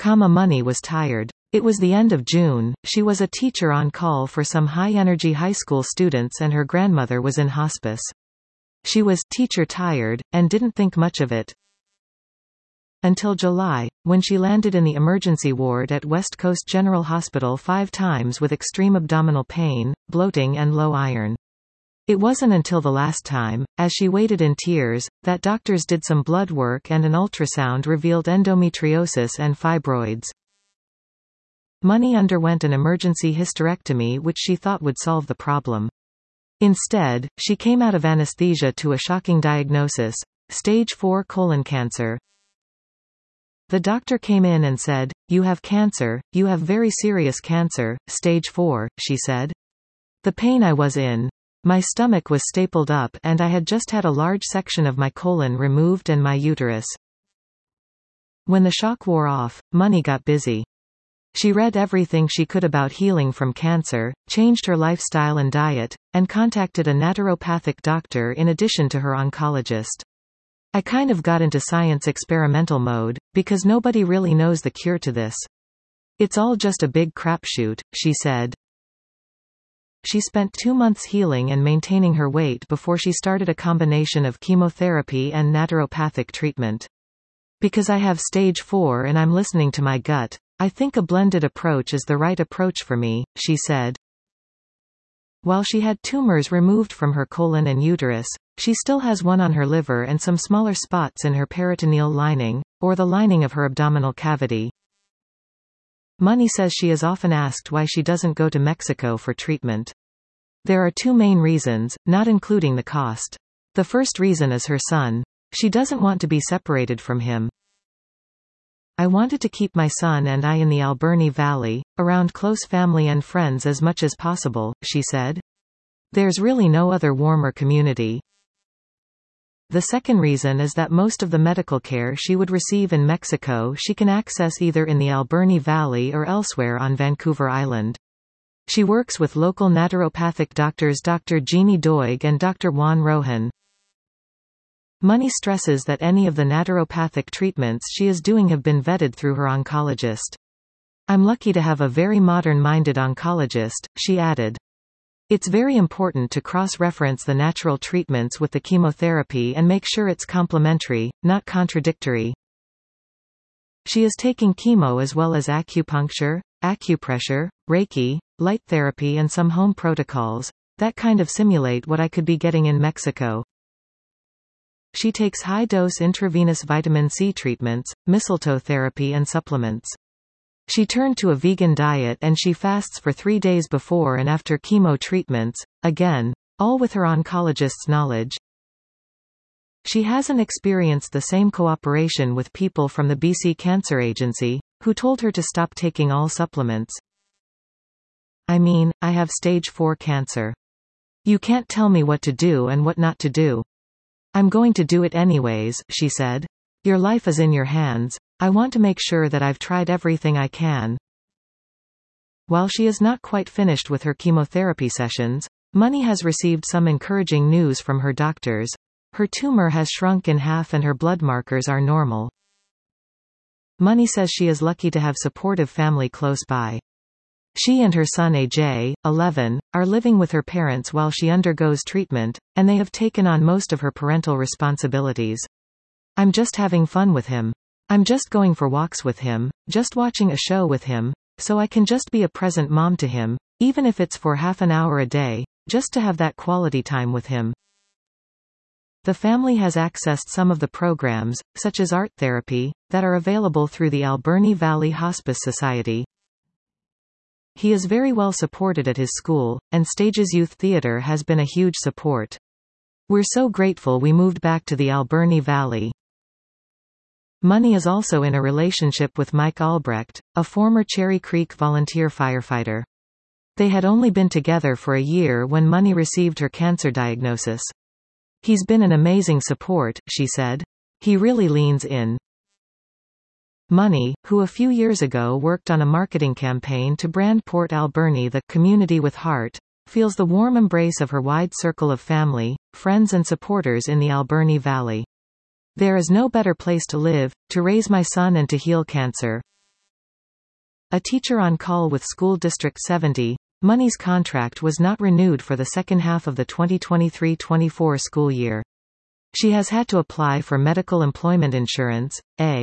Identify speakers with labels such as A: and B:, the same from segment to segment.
A: Money was tired. It was the end of June, she was a teacher on call for some high-energy high school students and her grandmother was in hospice. She was teacher tired, and didn't think much of it. Until July, when she landed in the emergency ward at West Coast General Hospital 5 times with extreme abdominal pain, bloating and low iron. It wasn't until the last time, as she waited in tears, that doctors did some blood work and an ultrasound revealed endometriosis and fibroids. Money underwent an emergency hysterectomy which she thought would solve the problem. Instead, she came out of anesthesia to a shocking diagnosis: stage 4 colon cancer. The doctor came in and said, "You have cancer, you have very serious cancer, stage 4, she said. The pain I was in. My stomach was stapled up and I had just had a large section of my colon removed and my uterus. When the shock wore off, Money got busy. She read everything she could about healing from cancer, changed her lifestyle and diet, and contacted a naturopathic doctor in addition to her oncologist. I kind of got into science experimental mode, because nobody really knows the cure to this. It's all just a big crapshoot," she said. She spent 2 months healing and maintaining her weight before she started a combination of chemotherapy and naturopathic treatment. "Because I have stage 4 and I'm listening to my gut, I think a blended approach is the right approach for me," she said. While she had tumors removed from her colon and uterus, she still has one on her liver and some smaller spots in her peritoneal lining, or the lining of her abdominal cavity. Money says she is often asked why she doesn't go to Mexico for treatment. There are 2 main reasons, not including the cost. The first reason is her son. She doesn't want to be separated from him. "I wanted to keep my son and I in the Alberni Valley, around close family and friends as much as possible," she said. "There's really no other warmer community." The second reason is that most of the medical care she would receive in Mexico she can access either in the Alberni Valley or elsewhere on Vancouver Island. She works with local naturopathic doctors Dr. Jeannie Doig and Dr. Juan Rojan. Money stresses that any of the naturopathic treatments she is doing have been vetted through her oncologist. "I'm lucky to have a very modern-minded oncologist," she added. "It's very important to cross-reference the natural treatments with the chemotherapy and make sure it's complementary, not contradictory." She is taking chemo as well as acupuncture, acupressure, Reiki, light therapy and some home protocols, that kind of simulate what I could be getting in Mexico. She takes high-dose intravenous vitamin C treatments, mistletoe therapy and supplements. She turned to a vegan diet and she fasts for 3 days before and after chemo treatments, again, all with her oncologist's knowledge. She hasn't experienced the same cooperation with people from the BC Cancer Agency, who told her to stop taking all supplements. "I mean, I have stage 4 cancer. You can't tell me what to do and what not to do. I'm going to do it anyways," she said. "Your life is in your hands. I want to make sure that I've tried everything I can." While she is not quite finished with her chemotherapy sessions, Money has received some encouraging news from her doctors. Her tumor has shrunk in half and her blood markers are normal. Money says she is lucky to have supportive family close by. She and her son AJ, 11, are living with her parents while she undergoes treatment, and they have taken on most of her parental responsibilities. "I'm just having fun with him. I'm just going for walks with him, just watching a show with him, so I can just be a present mom to him, even if it's for half an hour a day, just to have that quality time with him." The family has accessed some of the programs, such as art therapy, that are available through the Alberni Valley Hospice Society. He is very well supported at his school, and Stages Youth Theatre has been a huge support. "We're so grateful we moved back to the Alberni Valley." Money is also in a relationship with Mike Albrecht, a former Cherry Creek volunteer firefighter. They had only been together for a year when Money received her cancer diagnosis. "He's been an amazing support," she said. "He really leans in." Money, who a few years ago worked on a marketing campaign to brand Port Alberni the community with heart, feels the warm embrace of her wide circle of family, friends and supporters in the Alberni Valley. "There is no better place to live, to raise my son and to heal cancer. A teacher on call with School District 70. Money's contract was not renewed for the second half of the 2023-24 school year. She has had to apply for medical employment insurance.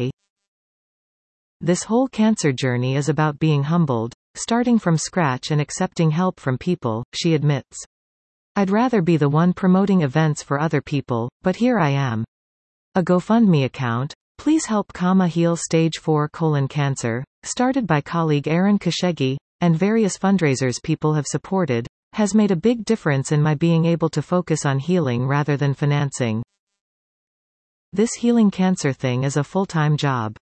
A: This whole cancer journey is about being humbled, starting from scratch and accepting help from people, she admits. I'd rather be the one promoting events for other people, but here I am. A GoFundMe account, Please Help, Heal Stage 4 Colon Cancer, started by colleague Aaron Khashoggi, and various fundraisers people have supported, has made a big difference in my being able to focus on healing rather than financing. This healing cancer thing is a full-time job.